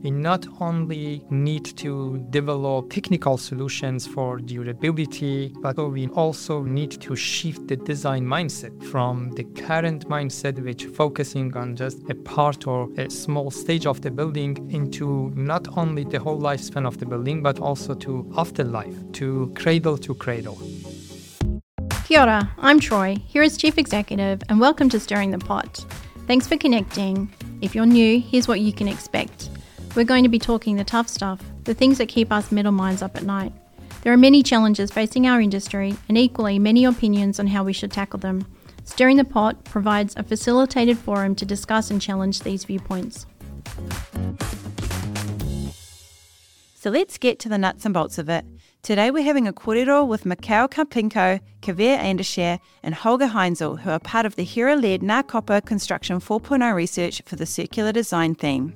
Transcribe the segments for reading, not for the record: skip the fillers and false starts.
We not only need to develop technical solutions for durability, but we also need to shift the design mindset from the current mindset, which focusing on just a part or a small stage of the building, into not only the whole lifespan of the building, but also to afterlife, to cradle to cradle. Kia ora, I'm Troy, here as Chief Executive, and welcome to Stirring the Pot. Thanks for connecting. If you're new, here's what you can expect. We're going to be talking the tough stuff, the things that keep us middle minds up at night. There are many challenges facing our industry, and equally many opinions on how we should tackle them. Stirring the Pot provides a facilitated forum to discuss and challenge these viewpoints. So let's get to the nuts and bolts of it. Today we're having a kōrero with Mikhail Karpenko, Kaveh Andersher and Holger Heinzel, who are part of the HERA-led Ngā Kopa Construction 4.0 research for the circular design theme.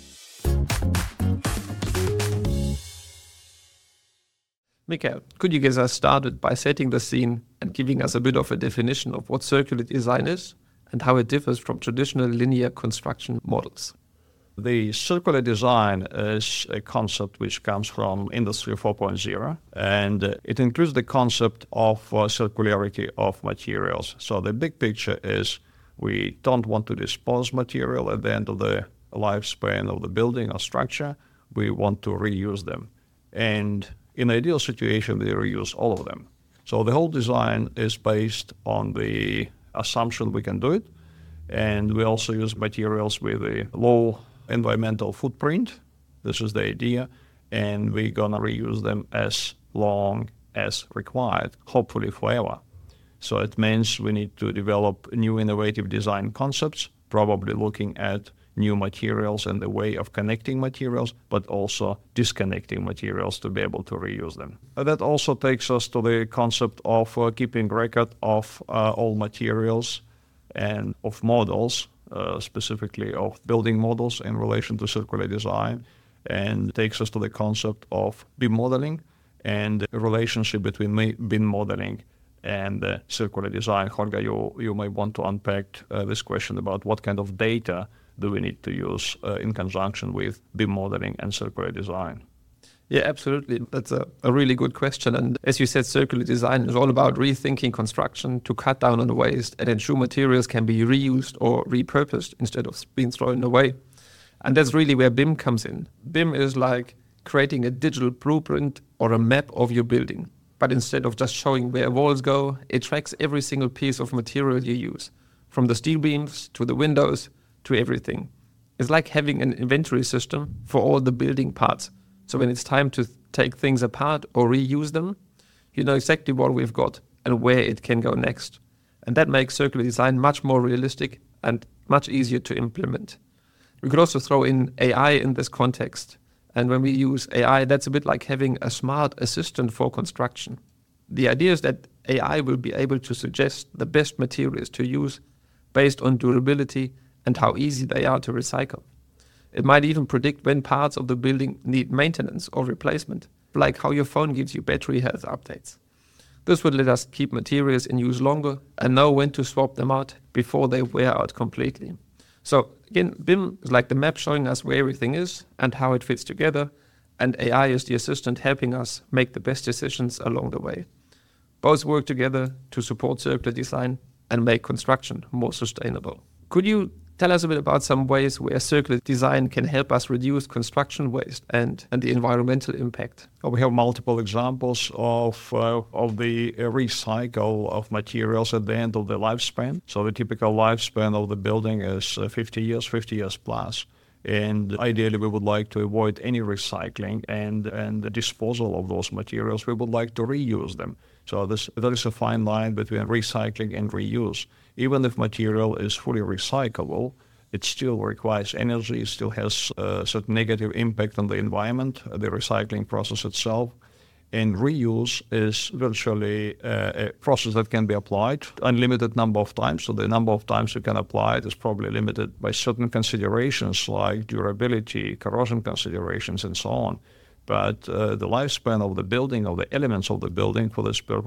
Mikhail, could you get us started by setting the scene and giving us a bit of a definition of what circular design is and how it differs from traditional linear construction models? The circular design is a concept which comes from Industry 4.0, and it includes the concept of circularity of materials. So the big picture is we don't want to dispose material at the end of the lifespan of the building or structure. We want to reuse them. And in an ideal situation, we reuse all of them. So the whole design is based on the assumption we can do it. And we also use materials with a low environmental footprint. This is the idea, and we're gonna reuse them as long as required, hopefully forever. So it means we need to develop new innovative design concepts, probably looking at new materials and the way of connecting materials, but also disconnecting materials to be able to reuse them. That also takes us to the concept of keeping record of all materials and of models, specifically of building models in relation to circular design, and takes us to the concept of BIM modeling and the relationship between BIM modeling and circular design. Holger, you may want to unpack this question about what kind of data do we need to use in conjunction with BIM modeling and circular design. Yeah, absolutely. That's a really good question. And as you said, circular design is all about rethinking construction to cut down on waste and ensure materials can be reused or repurposed instead of being thrown away. And that's really where BIM comes in. BIM is like creating a digital blueprint or a map of your building. But instead of just showing where walls go, it tracks every single piece of material you use, from the steel beams to the windows to everything. It's like having an inventory system for all the building parts. So when it's time to take things apart or reuse them, you know exactly what we've got and where it can go next. And that makes circular design much more realistic and much easier to implement. We could also throw in AI in this context. And when we use AI, that's a bit like having a smart assistant for construction. The idea is that AI will be able to suggest the best materials to use based on durability and how easy they are to recycle. It might even predict when parts of the building need maintenance or replacement, like how your phone gives you battery health updates. This would let us keep materials in use longer and know when to swap them out before they wear out completely. So again, BIM is like the map showing us where everything is and how it fits together, and AI is the assistant helping us make the best decisions along the way. Both work together to support circular design and make construction more sustainable. Could you tell us a bit about some ways where circular design can help us reduce construction waste and the environmental impact? We have multiple examples of the recycle of materials at the end of the lifespan. So the typical lifespan of the building is 50 years plus. And ideally, we would like to avoid any recycling and the disposal of those materials. We would like to reuse them. So there is a fine line between recycling and reuse. Even if material is fully recyclable, it still requires energy, it still has a certain negative impact on the environment, the recycling process itself. And reuse is virtually a process that can be applied unlimited number of times. So the number of times you can apply it is probably limited by certain considerations like durability, corrosion considerations, and so on. But the lifespan of the building, of the elements of the building for this purpose,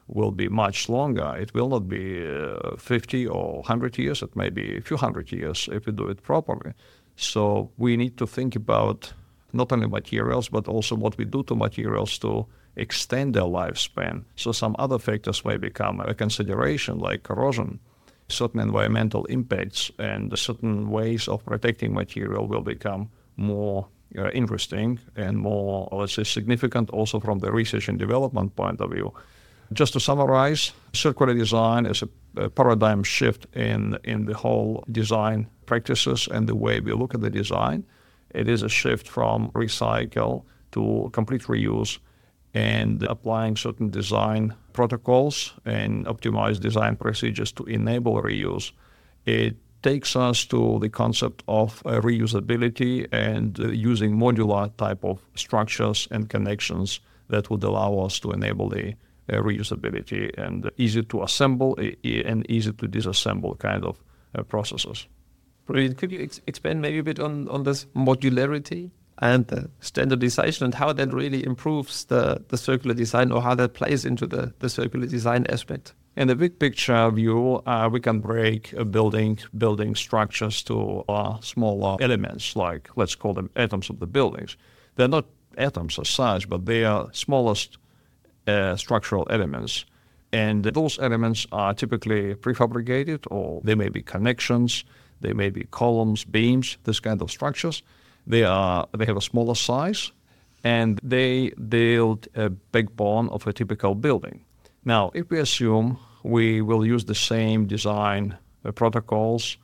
will be much longer. It will not be 50 or 100 years. It may be a few hundred years if we do it properly. So we need to think about not only materials, but also what we do to materials to extend their lifespan. So some other factors may become a consideration, like corrosion, certain environmental impacts, and certain ways of protecting material will become more interesting and more, let's say, significant also from the research and development point of view. Just to summarize, circular design is a paradigm shift in the whole design practices and the way we look at the design. It is a shift from recycle to complete reuse and applying certain design protocols and optimized design procedures to enable reuse. It takes us to the concept of reusability and using modular type of structures and connections that would allow us to enable the reusability and easy to assemble and easy to disassemble kind of processes. Brilliant. Could you expand maybe a bit on this modularity and the standardization and how that really improves the circular design, or how that plays into the circular design aspect? In the big picture view, we can break a building structures to smaller elements, like let's call them atoms of the buildings. They're not atoms as such, but they are smallest structural elements. And those elements are typically prefabricated, or they may be connections, they may be columns, beams, this kind of structures. They have a smaller size, and they build a backbone of a typical building. Now, if we assume we will use the same design protocols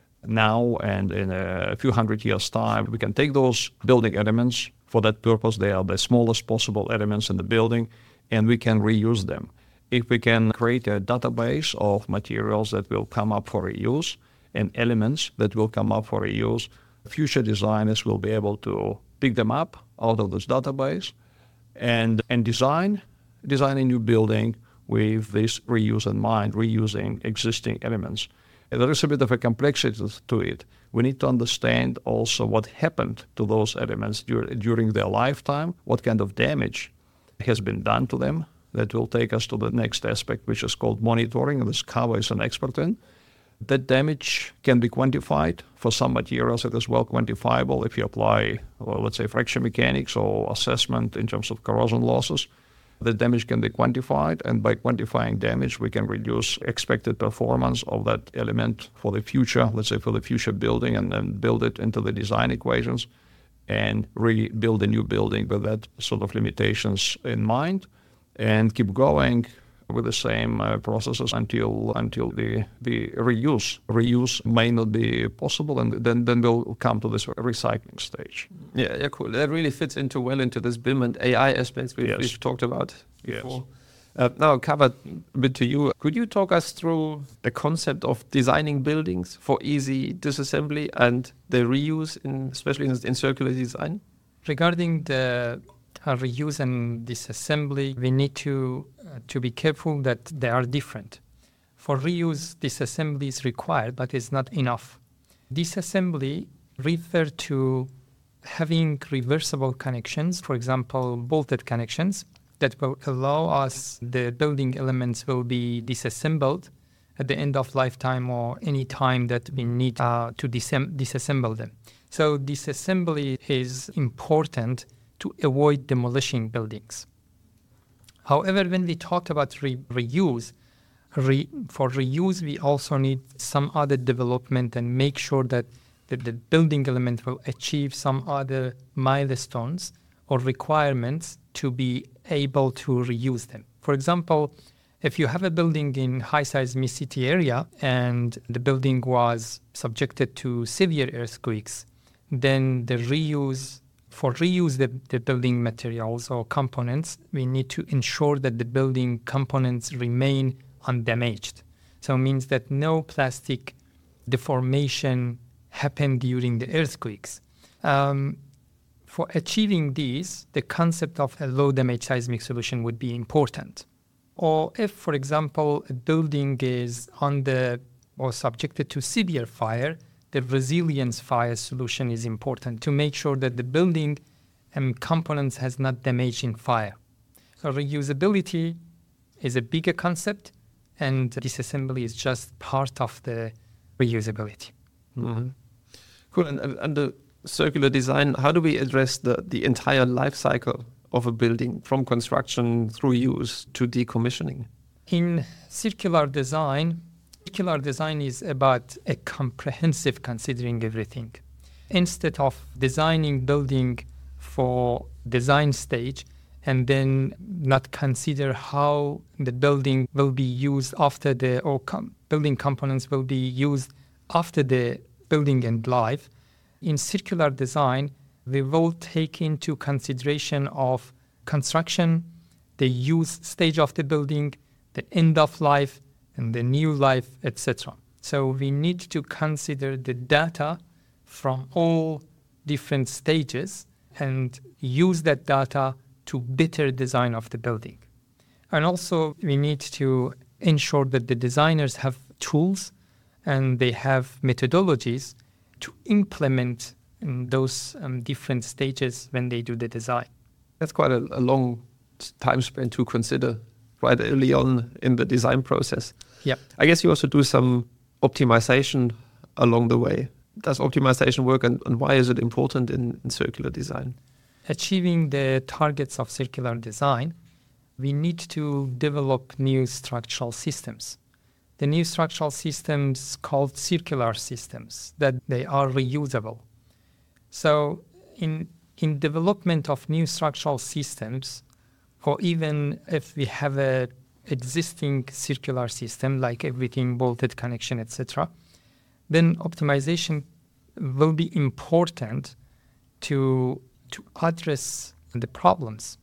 now and in a few hundred years' time, we can take those building elements. For that purpose, they are the smallest possible elements in the building, and we can reuse them. If we can create a database of materials that will come up for reuse and elements that will come up for reuse, future designers will be able to pick them up out of this database and design a new building with this reuse in mind, reusing existing elements. And there is a bit of a complexity to it. We need to understand also what happened to those elements during their lifetime, what kind of damage has been done to them. That will take us to the next aspect, which is called monitoring, and this Kava is an expert in. That damage can be quantified. For some materials, it is well quantifiable if you apply, let's say, fracture mechanics or assessment in terms of corrosion losses. The damage can be quantified, and by quantifying damage, we can reduce expected performance of that element for the future, let's say for the future building, and then build it into the design equations and really build a new building with that sort of limitations in mind, and keep going with the same processes until the reuse may not be possible, and then we'll come to this recycling stage. Yeah, cool. That really fits well into this BIM and AI aspects we've talked about before. Now, Kava, a bit to you. Could you talk us through the concept of designing buildings for easy disassembly and the reuse, especially in circular design? Regarding the reuse and disassembly, we need to be careful that they are different. For reuse, disassembly is required, but it's not enough. Disassembly refers to having reversible connections, for example, bolted connections, that will allow us the building elements will be disassembled at the end of lifetime or any time that we need to disassemble them. So disassembly is important to avoid demolishing buildings. However, when we talk about reuse, for reuse, we also need some other development and make sure that the building element will achieve some other milestones or requirements to be able to reuse them. For example, if you have a building in high seismicity area and the building was subjected to severe earthquakes, then the building materials or components, we need to ensure that the building components remain undamaged. So it means that no plastic deformation happened during the earthquakes. For achieving these, the concept of a low damage seismic solution would be important. Or if, for example, a building is under or subjected to severe fire, the resilience fire solution is important to make sure that the building and components has not damaged in fire. So reusability is a bigger concept, and disassembly is just part of the reusability. Mm-hmm. Cool. And the circular design, how do we address the entire life cycle of a building, from construction through use to decommissioning? In circular design is about a comprehensive considering everything. Instead of designing building for design stage and then not consider how the building will be used after building components will be used after the building end life, in circular design, we will take into consideration of construction, the use stage of the building, the end of life, and the new life, etc. So we need to consider the data from all different stages and use that data to better design of the building. And also we need to ensure that the designers have tools and they have methodologies to implement those different stages when they do the design. That's quite a long time span to consider quite early on in the design process. Yeah. I guess you also do some optimization along the way. Does optimization work, and why is it important in circular design? Achieving the targets of circular design, we need to develop new structural systems. The new structural systems called circular systems, that they are reusable. So in development of new structural systems, or even if we have a existing circular system like everything bolted connection, etc., then optimization will be important to address the problems.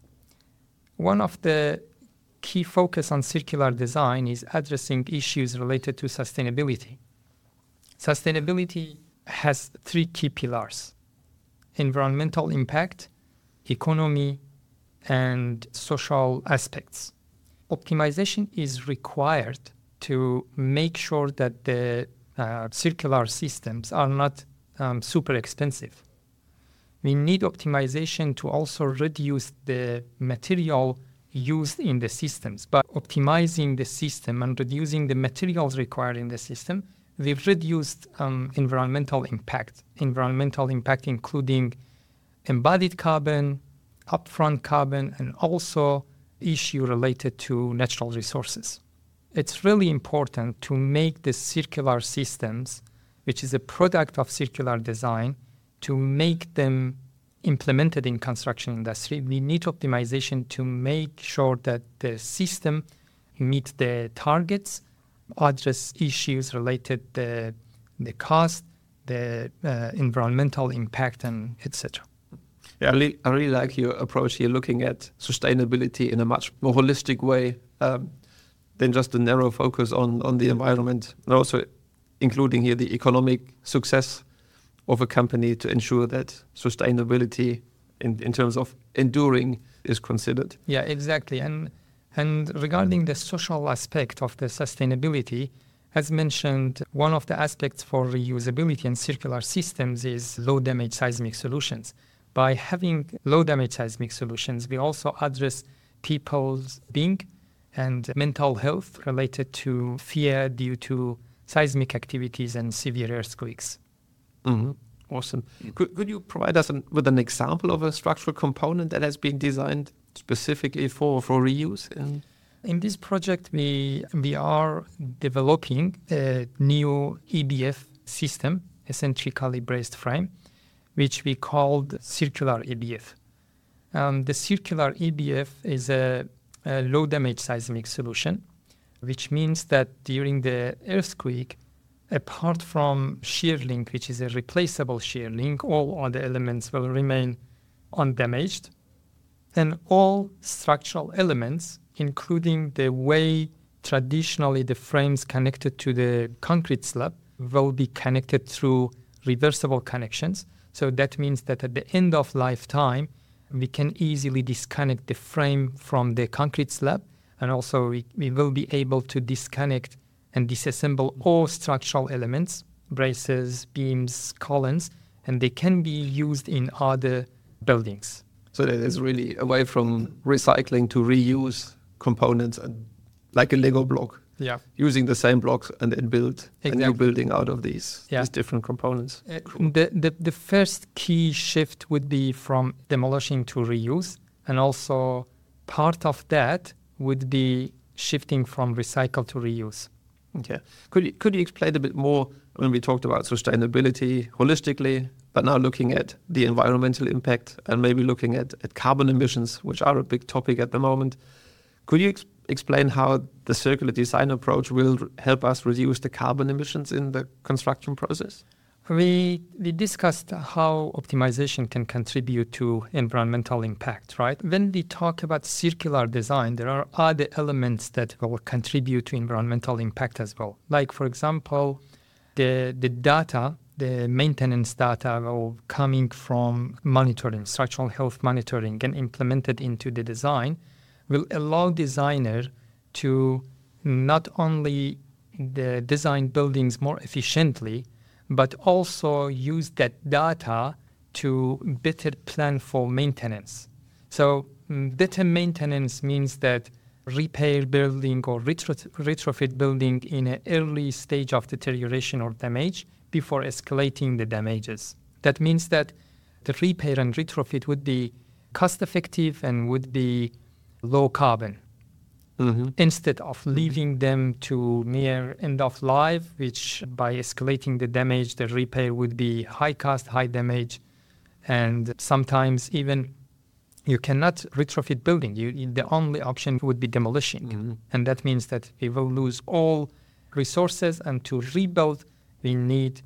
One of the key focus on circular design is addressing issues related to sustainability. Sustainability has 3 key pillars: environmental impact, economy, and social aspects. Optimization is required to make sure that the circular systems are not super expensive. We need optimization to also reduce the material used in the systems. By optimizing the system and reducing the materials required in the system, we've reduced environmental impact. Environmental impact including embodied carbon, upfront carbon, and also issue related to natural resources. It's really important to make the circular systems, which is a product of circular design, to make them implemented in construction industry. We need optimization to make sure that the system meet the targets, address issues related to the cost, the environmental impact, and etc. Yeah, I really like your approach here, looking at sustainability in a much more holistic way than just a narrow focus on the environment, and also including here the economic success of a company to ensure that sustainability in terms of enduring is considered. Yeah, exactly. And regarding the social aspect of the sustainability, as mentioned, one of the aspects for reusability and circular systems is low damage seismic solutions. By having low damage seismic solutions, we also address people's being and mental health related to fear due to seismic activities and severe earthquakes. Mm-hmm. Awesome. Could you provide us with an example of a structural component that has been designed specifically for reuse? In this project, we are developing a new EBF system, eccentrically braced frame, which we called circular EBF. The circular EBF is a low damage seismic solution, which means that during the earthquake, apart from shear link, which is a replaceable shear link, all other elements will remain undamaged. And all structural elements, including the way traditionally the frames connected to the concrete slab, will be connected through reversible connections. So that means that at the end of lifetime, we can easily disconnect the frame from the concrete slab. And also we will be able to disconnect and disassemble all structural elements, braces, beams, columns, and they can be used in other buildings. So that is really away from recycling to reuse components and like a Lego block. Yeah. Using the same blocks and then build a new Exactly. building out of these different components. The first key shift would be from demolishing to reuse, and also part of that would be shifting from recycle to reuse. Okay. Could you explain a bit more when we talked about sustainability holistically, but now looking at the environmental impact and maybe looking at carbon emissions, which are a big topic at the moment? Could you explain how the circular design approach will help us reduce the carbon emissions in the construction process? We discussed how optimization can contribute to environmental impact, right? When we talk about circular design, there are other elements that will contribute to environmental impact as well. Like, for example, the data, the maintenance data coming from monitoring, structural health monitoring, and implemented into the design will allow designer to not only design buildings more efficiently, but also use that data to better plan for maintenance. So better maintenance means that repair building or retrofit building in an early stage of deterioration or damage before escalating the damages. That means that the repair and retrofit would be cost effective and would be low carbon. Instead of leaving them to near end of life, which by escalating the damage, the repair would be high cost, high damage, and sometimes even you cannot retrofit building. The only option would be demolition. And that means that we will lose all resources, and to rebuild, we need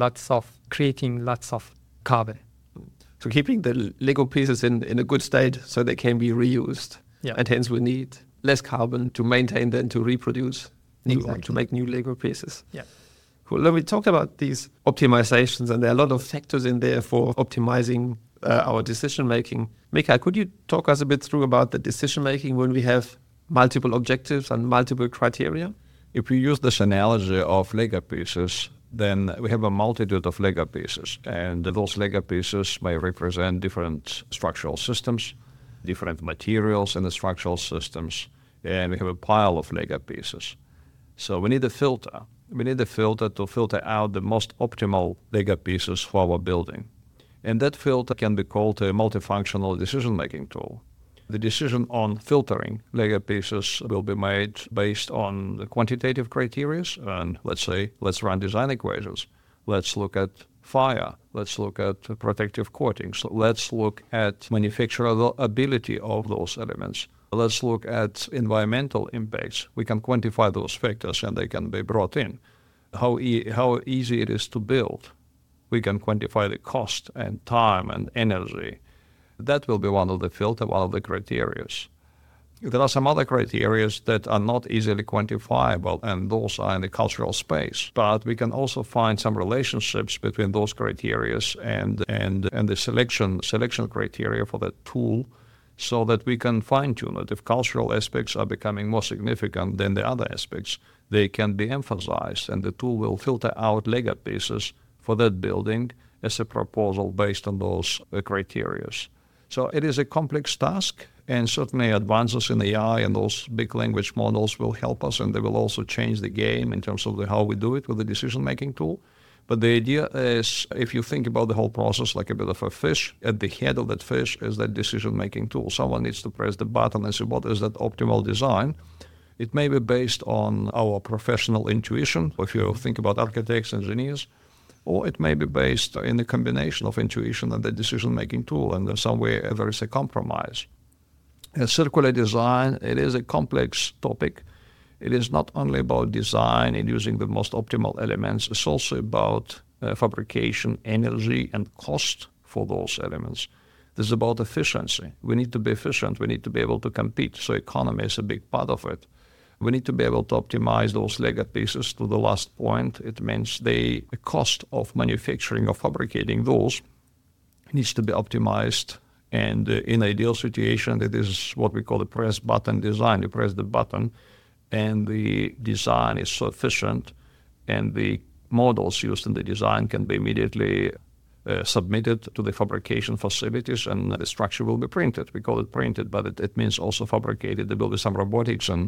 creating lots of carbon. So keeping the Lego pieces in a good state so they can be reused. Yeah. And hence we need less carbon to maintain them, to reproduce, to make new Lego pieces. Yeah. Cool. When we talked about these optimizations, and there are a lot of factors in there for optimizing our decision making. Mika, could you talk us a bit through about the decision making when we have multiple objectives and multiple criteria? If we use this analogy of Lego pieces, then we have a multitude of Lego pieces, and those Lego pieces may represent different structural systems, different materials in the structural systems, and we have a pile of Lego pieces. So we need a filter. We need a filter to filter out the most optimal Lego pieces for our building. And that filter can be called a multifunctional decision-making tool. The decision on filtering Lego pieces will be made based on the quantitative criteria, and let's run design equations. Let's look at fire. Let's look at protective coatings. Let's look at manufacturability of those elements. Let's look at environmental impacts. We can quantify those factors and they can be brought in. How easy it is to build. We can quantify the cost and time and energy. That will be one of the filter, one of the criteria. There are some other criteria that are not easily quantifiable, and those are in the cultural space. But we can also find some relationships between those criteria and the selection criteria for that tool, so that we can fine-tune it. If cultural aspects are becoming more significant than the other aspects, they can be emphasized, and the tool will filter out Lego pieces for that building as a proposal based on those criteria. So it is a complex task, and certainly advances in AI and those big language models will help us, and they will also change the game in terms of how we do it with the decision-making tool. But the idea is, if you think about the whole process like a bit of a fish, at the head of that fish is that decision-making tool. Someone needs to press the button and say, what is that optimal design? It may be based on our professional intuition, if you think about architects, engineers, or it may be based in a combination of intuition and the decision-making tool, and somewhere there is a compromise. Circular design, it is a complex topic. It is not only about design and using the most optimal elements, it's also about fabrication, energy, and cost for those elements. This is about efficiency. We need to be efficient. We need to be able to compete. So economy is a big part of it. We need to be able to optimize those Lego pieces to the last point. It means the cost of manufacturing or fabricating those needs to be optimized. And in ideal situation, it is what we call the press button design. You press the button and the design is sufficient, and the models used in the design can be immediately submitted to the fabrication facilities, and the structure will be printed. We call it printed, but it means also fabricated. There will be some robotics and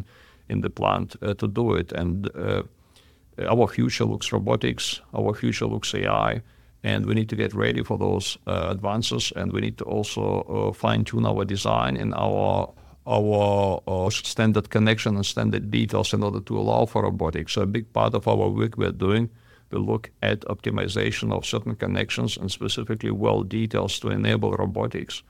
in the plant to do it. And our future looks robotics, our future looks AI, and we need to get ready for those advances, and we need to also fine-tune our design and our standard connection and standard details in order to allow for robotics. So a big part of our work we're doing will look at optimization of certain connections and specifically well details to enable robotics.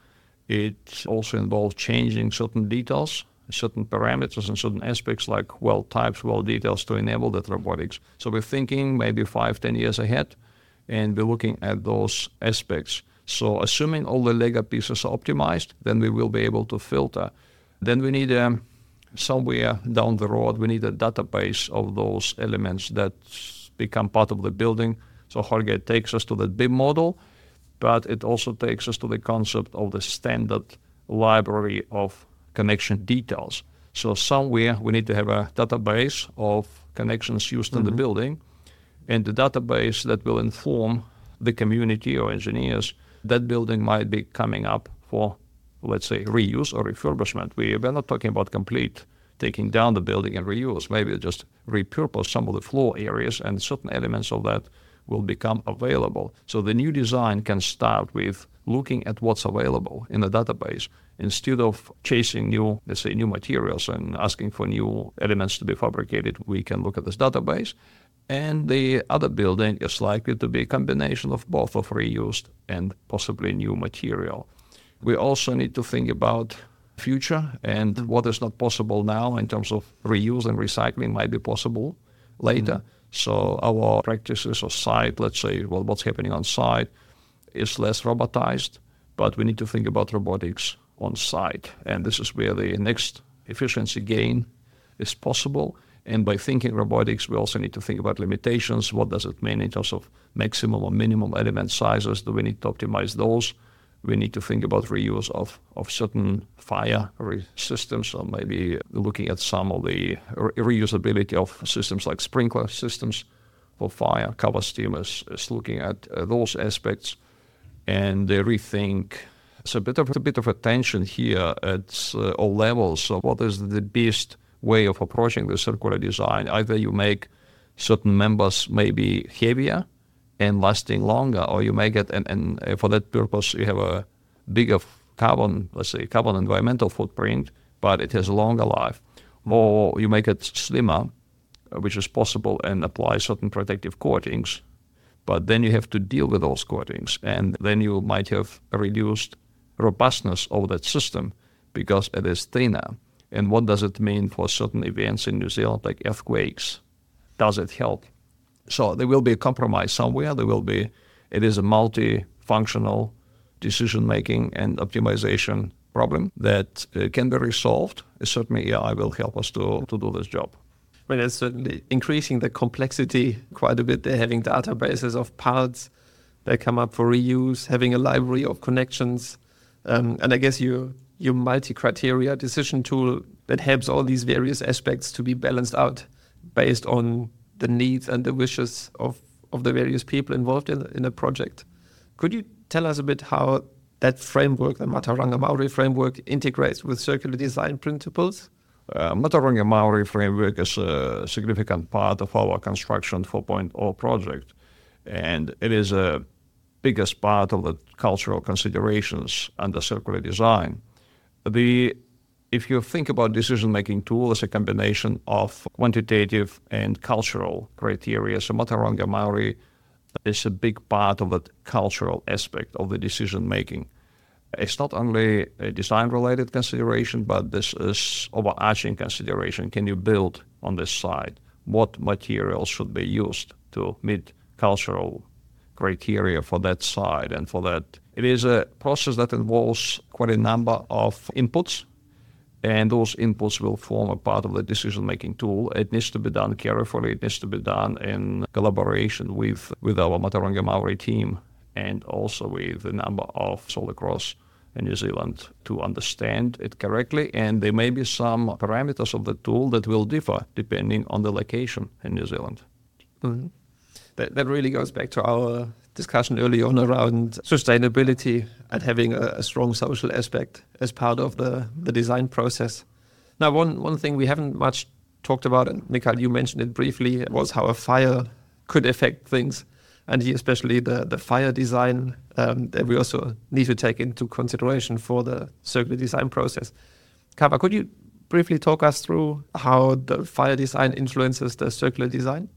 It also involves changing certain details, certain parameters and certain aspects like well types, well details to enable that robotics. So we're thinking maybe 5-10 years ahead, and we're looking at those aspects. So assuming all the Lego pieces are optimized, then we will be able to filter. Then we need somewhere down the road, we need a database of those elements that become part of the building. So Jorge takes us to the BIM model, but it also takes us to the concept of the standard library of connection details. So somewhere we need to have a database of connections used in the building, and the database that will inform the community or engineers that building might be coming up for, let's say, reuse or refurbishment. We're not talking about complete taking down the building and reuse. Maybe just repurpose some of the floor areas, and certain elements of that will become available. So the new design can start with looking at what's available in the database instead of chasing new, let's say, new materials and asking for new elements to be fabricated. We can look at this database, and the other building is likely to be a combination of both of reused and possibly new material. We also need to think about future and what is not possible now in terms of reuse and recycling might be possible later. So our practices or site, let's say, well, what's happening on site is less robotized, but we need to think about robotics on site. And this is where the next efficiency gain is possible. And by thinking robotics, we also need to think about limitations. What does it mean in terms of maximum or minimum element sizes? Do we need to optimize those? We need to think about reuse of certain fire systems, or maybe looking at some of the reusability of systems like sprinkler systems for fire. Cover Steam is looking at those aspects, and they rethink. It's a bit of a tension here at all levels. So what is the best way of approaching the circular design? Either you make certain members maybe heavier and lasting longer, or you make it, and for that purpose you have a bigger carbon, let's say, carbon environmental footprint, but it has a longer life. Or you make it slimmer, which is possible, and apply certain protective coatings, but then you have to deal with those coatings, and then you might have a reduced robustness of that system because it is thinner. And what does it mean for certain events in New Zealand, like earthquakes? Does it help? So there will be a compromise somewhere. It is a multi-functional decision-making and optimization problem that can be resolved. Certainly AI will help us to do this job. Well, it's certainly increasing the complexity quite a bit. They're having databases of parts that come up for reuse, having a library of connections. And I guess your multi-criteria decision tool that helps all these various aspects to be balanced out based on the needs and the wishes of the various people involved in a project. Could you tell us a bit how that framework, the Mataranga Mauri framework, integrates with circular design principles? Mataranga Mauri framework is a significant part of our Construction 4.0 project, and it is a biggest part of the cultural considerations under circular design. If you think about decision-making tool as a combination of quantitative and cultural criteria, so Mataranga Mauri is a big part of that cultural aspect of the decision-making. It's not only a design-related consideration, but this is overarching consideration. Can you build on this side? What materials should be used to meet cultural criteria for that side? And for that, it is a process that involves quite a number of inputs, and those inputs will form a part of the decision-making tool. It needs to be done carefully. It needs to be done in collaboration with our Mataranga Mauri team and also with a number of all across New Zealand to understand it correctly. And there may be some parameters of the tool that will differ depending on the location in New Zealand. Mm-hmm. That really goes back to our discussion early on around sustainability and having a strong social aspect as part of the design process. Now, one thing we haven't much talked about, and Michael, you mentioned it briefly, was how a fire could affect things. And here, especially the fire design, that we also need to take into consideration for the circular design process. Kava, could you briefly talk us through how the fire design influences the circular design?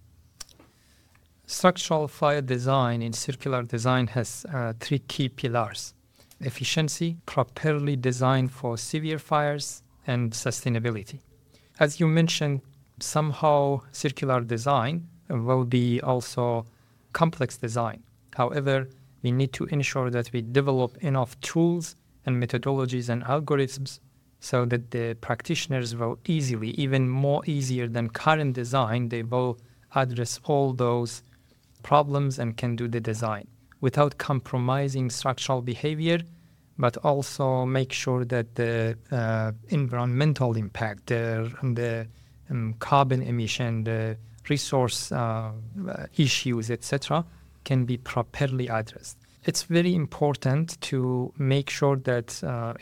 Structural fire design in circular design has 3 key pillars: efficiency, properly designed for severe fires, and sustainability. As you mentioned, somehow circular design will be also complex design. However, we need to ensure that we develop enough tools and methodologies and algorithms so that the practitioners will easily, even more easier than current design, they will address all those problems and can do the design without compromising structural behavior, but also make sure that the environmental impact, the carbon emission, the resource issues, etc., can be properly addressed. It's very important to make sure that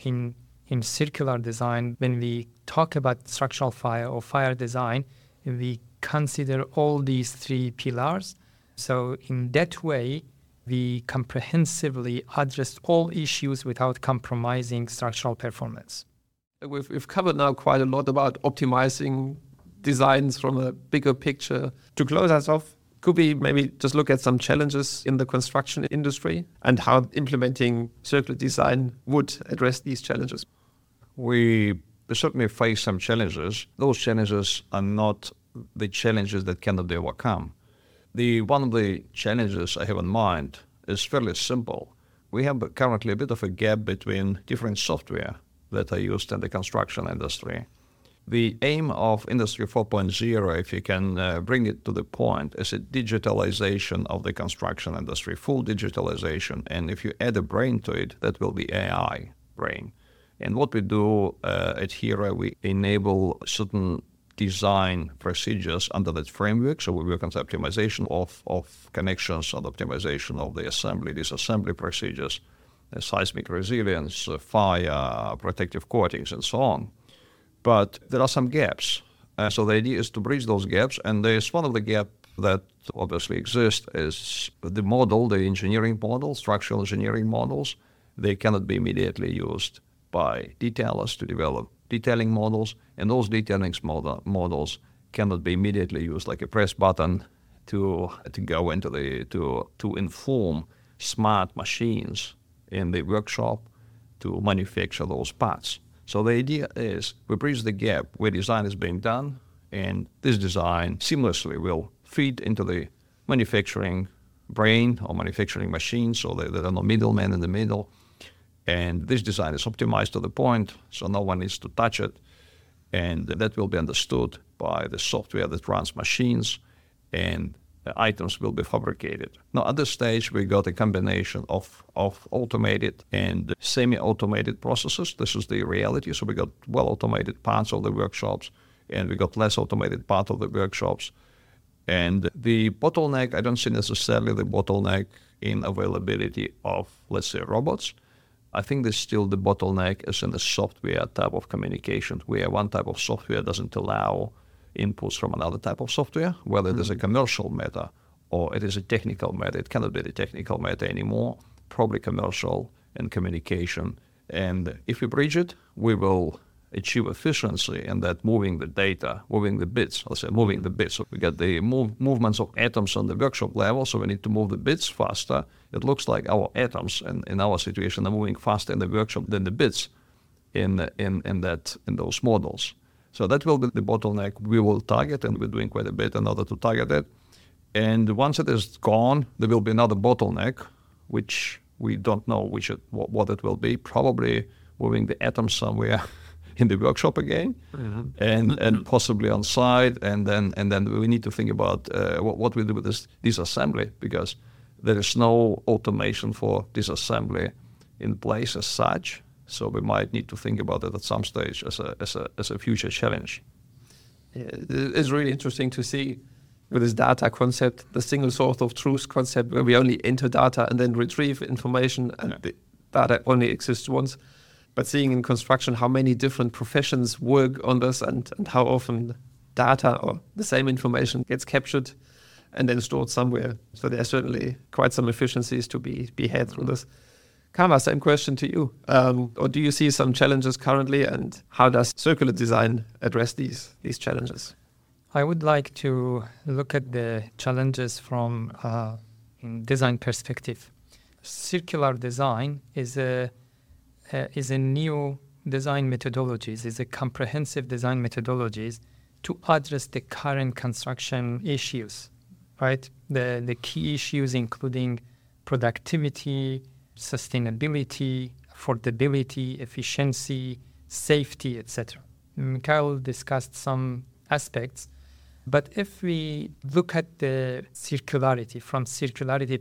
in circular design, when we talk about structural fire or fire design, we consider all these 3 pillars. So in that way, we comprehensively address all issues without compromising structural performance. We've covered now quite a lot about optimizing designs from a bigger picture. To close us off, could we maybe just look at some challenges in the construction industry and how implementing circular design would address these challenges? We certainly face some challenges. Those challenges are not the challenges that cannot be overcome. One of the challenges I have in mind is fairly simple. We have currently a bit of a gap between different software that are used in the construction industry. The aim of Industry 4.0, if you can bring it to the point, is a digitalization of the construction industry, full digitalization. And if you add a brain to it, that will be AI brain. And what we do at HERA, we enable certain design procedures under that framework. So we work on the optimization of connections and optimization of the assembly, disassembly procedures, seismic resilience, fire, protective coatings, and so on. But there are some gaps. So the idea is to bridge those gaps. And there's one of the gaps that obviously exists is the model, the engineering model, structural engineering models. They cannot be immediately used by detailers to develop detailing models. And those detailing models cannot be immediately used like a press button to go into to inform smart machines in the workshop to manufacture those parts. So the idea is we bridge the gap where design is being done, and this design seamlessly will feed into the manufacturing brain or manufacturing machine, so there are no middlemen in the middle. And this design is optimized to the point, so no one needs to touch it. And that will be understood by the software that runs machines, and items will be fabricated. Now, at this stage, we got a combination of automated and semi-automated processes. This is the reality. So we got well-automated parts of the workshops, and we got less automated part of the workshops. And the bottleneck, I don't see necessarily the bottleneck in availability of, let's say, robots. I think there's still the bottleneck is in the software type of communication, where one type of software doesn't allow inputs from another type of software, whether it is a commercial matter or it is a technical matter. It cannot be the technical matter anymore, probably commercial and communication. And if we bridge it, we will achieve efficiency in that moving the data, moving the bits. So we get the movements of atoms on the workshop level, so we need to move the bits faster. It looks like our atoms in our situation are moving faster in the workshop than the bits in those models. So that will be the bottleneck we will target, and we're doing quite a bit in order to target it. And once it is gone, there will be another bottleneck, which we don't know what it will be. Probably moving the atoms somewhere in the workshop again, and possibly on site. And then we need to think about what we do with this disassembly, because there is no automation for disassembly in place as such. So we might need to think about it at some stage as a future challenge. Yeah, it's really interesting to see with this data concept, the single source of truth concept, where we only enter data and then retrieve information, and the data only exists once. But seeing in construction how many different professions work on this and how often data or the same information gets captured and then stored somewhere. So there's certainly quite some efficiencies to be had through this. Kama, same question to you. Or do you see some challenges currently, and how does circular design address these challenges? I would like to look at the challenges from design perspective. Circular design is a new design methodologies, is a comprehensive design methodologies to address the current construction issues, right? The key issues including productivity, sustainability, affordability, efficiency, safety, etc. Mikhail discussed some aspects, but if we look at the circularity from circularity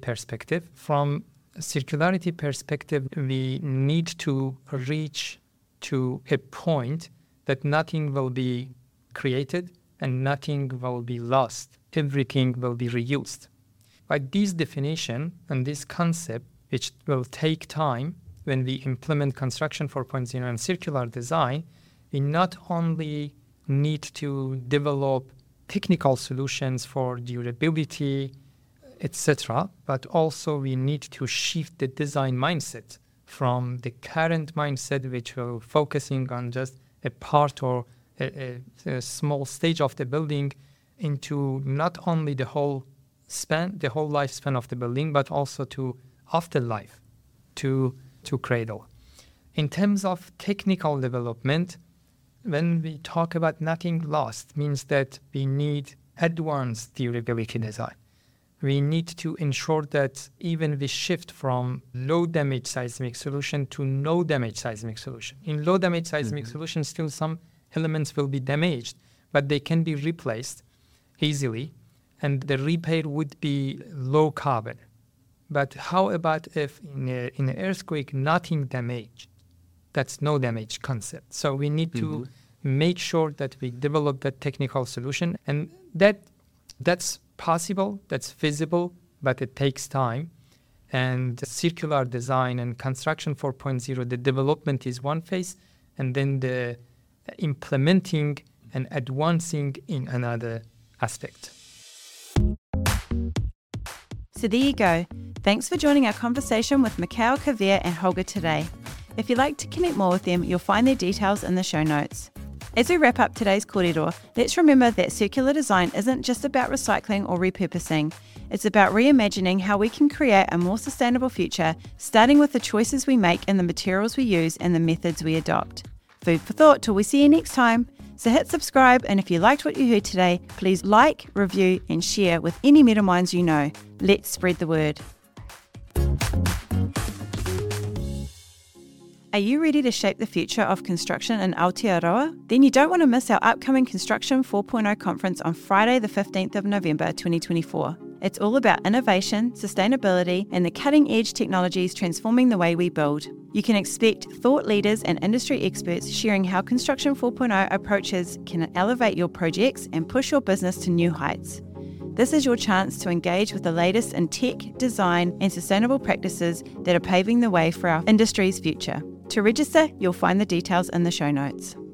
perspective, we need to reach to a point that nothing will be created and nothing will be lost. Everything will be reused. By this definition and this concept, which will take time when we implement Construction 4.0 and circular design, we not only need to develop technical solutions for durability, etc., but also we need to shift the design mindset from the current mindset, which will focusing on just a part or a small stage of the building, into not only the whole lifespan of the building, but also to afterlife, to cradle. In terms of technical development, when we talk about nothing lost, means that we need advanced durability design. We need to ensure that even we shift from low damage seismic solution to no damage seismic solution. In low damage seismic solution, still some elements will be damaged, but they can be replaced easily, and the repair would be low carbon. But how about if in an earthquake nothing damaged? That's no damage concept. So we need to make sure that we develop that technical solution, and that's possible, that's feasible, but it takes time. And circular design and Construction 4.0, the development is one phase, and then the implementing and advancing in another aspect. So there you go. Thanks for joining our conversation with Mikhail, Kaveh and Holger today. If you'd like to connect more with them, you'll find their details in the show notes. As we wrap up today's kōrero, let's remember that circular design isn't just about recycling or repurposing. It's about reimagining how we can create a more sustainable future, starting with the choices we make and the materials we use and the methods we adopt. Food for thought till we see you next time. So hit subscribe, and if you liked what you heard today, please like, review and share with any Meta Minds you know. Let's spread the word. Are you ready to shape the future of construction in Aotearoa? Then you don't want to miss our upcoming Construction 4.0 conference on Friday the 15th of November 2024. It's all about innovation, sustainability, and the cutting-edge technologies transforming the way we build. You can expect thought leaders and industry experts sharing how Construction 4.0 approaches can elevate your projects and push your business to new heights. This is your chance to engage with the latest in tech, design, and sustainable practices that are paving the way for our industry's future. To register, you'll find the details in the show notes.